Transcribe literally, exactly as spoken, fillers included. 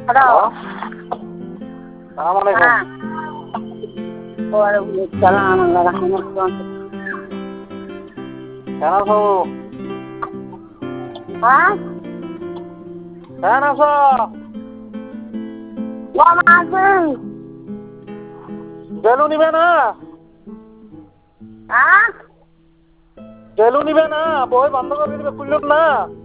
Hello সালাম আলাইকুম। হ্যাঁ ওয়ালাইকুম আসসালাম ওয়া রাহমাতুল্লাহ। কেন আছো? হ্যাঁ কেন আছো? কেমন আছেন? জেলু নিবে না? হ্যাঁ জেলু নিবে না? বই বন্ধ করে দিবে, খুললুন না।